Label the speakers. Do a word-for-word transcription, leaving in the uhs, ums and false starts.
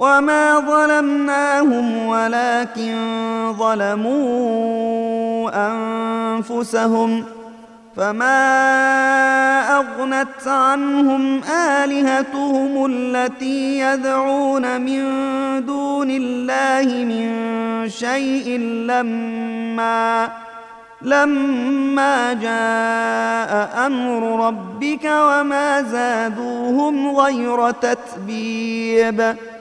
Speaker 1: وما ظلمناهم ولكن ظلموا أنفسهم فما أغنت عنهم آلهتهم التي يدعون من دون الله من شيء لما لما جاء أمر ربك وما زادوهم غير تتبيب